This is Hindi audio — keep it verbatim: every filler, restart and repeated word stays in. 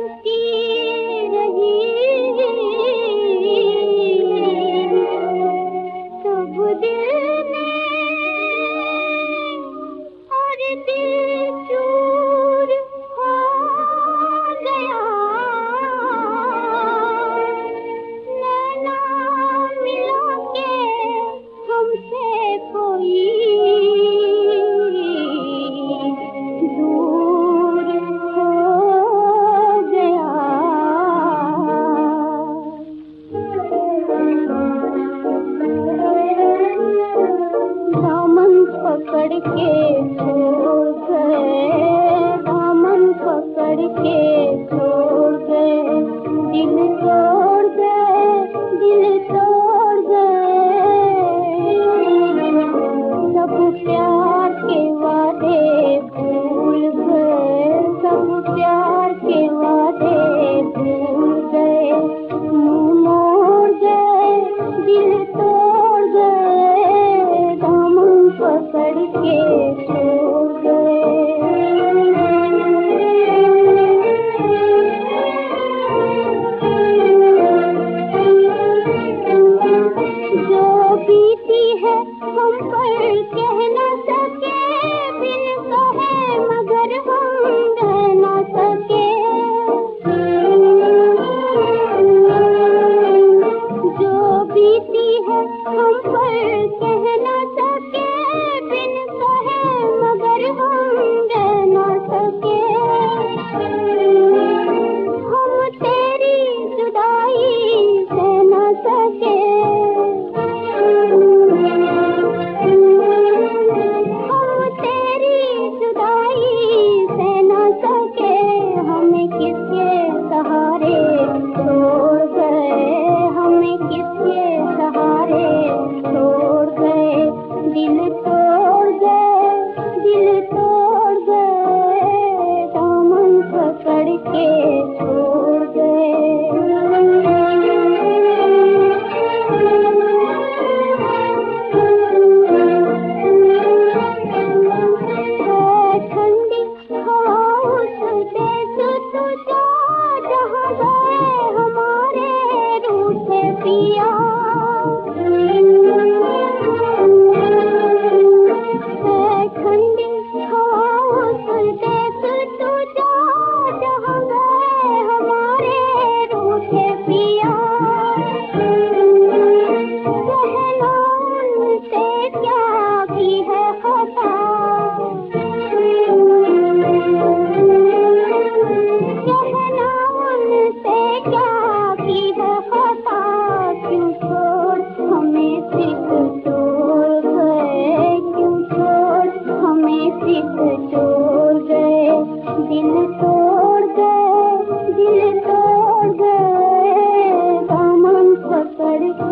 पकड़ के छोड़ गए, दामन पकड़ के छोड़ गए, दिल तोड़ गए, दिल तोड़ गए। सब प्यार के वादे भूल गए, सब प्यार के वादे भूल गए, मुँह मोड़ गए, दिल तोड़ गए, दामन पकड़ के छोड़ गए। जो बीती है हम पर कह न सके, बिन कहे मगर हम रह न सके। जो बीती है हम पर कह न सके, बिन कहे मगर हम रह न सके। हम तेरी जुदाई सह न सके, हम तेरी जुदाई सह न सके। हमें किसके सहारे छोड़ गए, हमें किसके सहारे छोड़ गए, दिल तोड़ गए, दिल तोड़ गए, दामन पकड़ के छोड़ गए। ठंडी हवाओं से तू जा, जहाँ गए हमारे रूठे पिया। ठंडी हवाओं से तू जा, जहाँ गए हमारे रूठे पिया। कहना उनसे क्या भी है खता, कहना उनसे क्या भी है खता। क्यों छोड़ हमें सिर्फ छोड़ गए, क्यों छोड़ हमें सिर्फ छोड़ गए, दिल तोड़ गए, दिल तोड़ गए, दामन पकड़